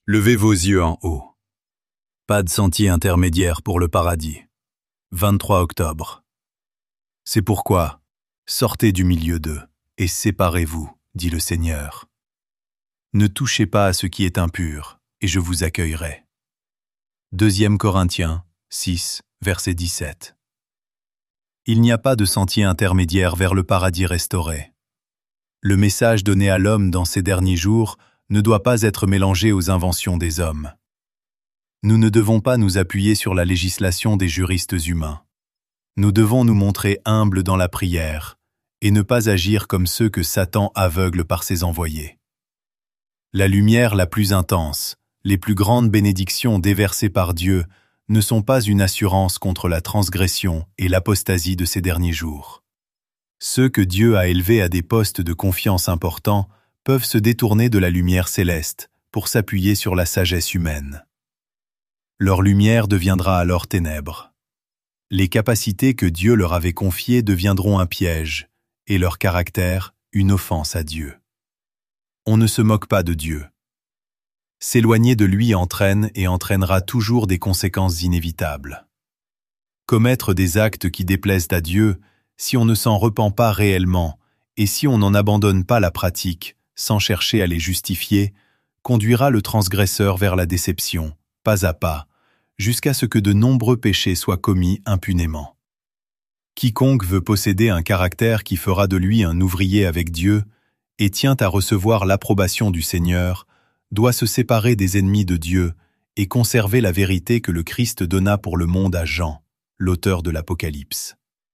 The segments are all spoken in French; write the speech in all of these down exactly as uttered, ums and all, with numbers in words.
Levez vos yeux en haut. Pas de sentier intermédiaire pour le paradis. vingt-trois octobre. C'est pourquoi, sortez du milieu d'eux et séparez-vous, dit le Seigneur. Ne touchez pas à ce qui est impur, et je vous accueillerai. Deuxième Corinthiens six, verset dix-sept. Il n'y a pas de sentier intermédiaire vers le paradis restauré. Le message donné à l'homme dans ces derniers jours ne doit pas être mélangé aux inventions des hommes. Nous ne devons pas nous appuyer sur la législation des juristes humains. Nous devons nous montrer humbles dans la prière et ne pas agir comme ceux que Satan aveugle par ses envoyés. La lumière la plus intense, les plus grandes bénédictions déversées par Dieu ne sont pas une assurance contre la transgression et l'apostasie de ces derniers jours. Ceux que Dieu a élevés à des postes de confiance importants peuvent se détourner de la lumière céleste pour s'appuyer sur la sagesse humaine. Leur lumière deviendra alors ténèbres. Les capacités que Dieu leur avait confiées deviendront un piège, et leur caractère une offense à Dieu. On ne se moque pas de Dieu. S'éloigner de lui entraîne et entraînera toujours des conséquences inévitables. Commettre des actes qui déplaisent à Dieu, si on ne s'en repent pas réellement, et si on n'en abandonne pas la pratique, sans chercher à les justifier, conduira le transgresseur vers la déception, pas à pas, jusqu'à ce que de nombreux péchés soient commis impunément. Quiconque veut posséder un caractère qui fera de lui un ouvrier avec Dieu et tient à recevoir l'approbation du Seigneur, doit se séparer des ennemis de Dieu et conserver la vérité que le Christ donna pour le monde à Jean, l'auteur de l'Apocalypse.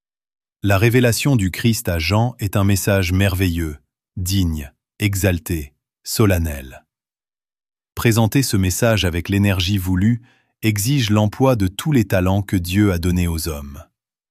La révélation du Christ à Jean est un message merveilleux, digne, exalté, solennel. Présenter ce message avec l'énergie voulue exige l'emploi de tous les talents que Dieu a donnés aux hommes.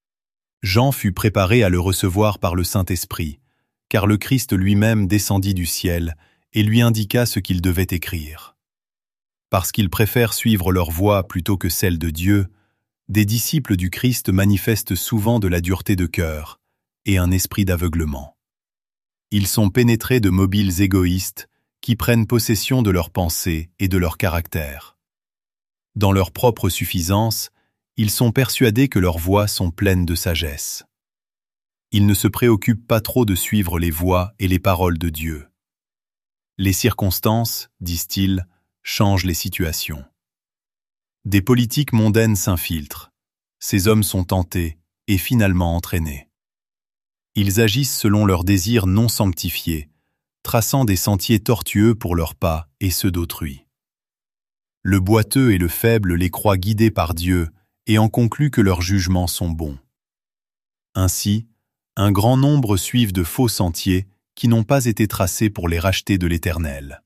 Jean fut préparé à le recevoir par le Saint-Esprit, car le Christ lui-même descendit du ciel et lui indiqua ce qu'il devait écrire. Parce qu'ils préfèrent suivre leur voie plutôt que celle de Dieu, des disciples du Christ manifestent souvent de la dureté de cœur et un esprit d'aveuglement. Ils sont pénétrés de mobiles égoïstes qui prennent possession de leurs pensées et de leur caractère. Dans leur propre suffisance, ils sont persuadés que leurs voies sont pleines de sagesse. Ils ne se préoccupent pas trop de suivre les voies et les paroles de Dieu. Les circonstances, disent-ils, changent les situations. Des politiques mondaines s'infiltrent. Ces hommes sont tentés et finalement entraînés. Ils agissent selon leurs désirs non sanctifiés, traçant des sentiers tortueux pour leurs pas et ceux d'autrui. Le boiteux et le faible les croient guidés par Dieu et en concluent que leurs jugements sont bons. Ainsi, un grand nombre suivent de faux sentiers qui n'ont pas été tracés pour les racheter de l'Éternel.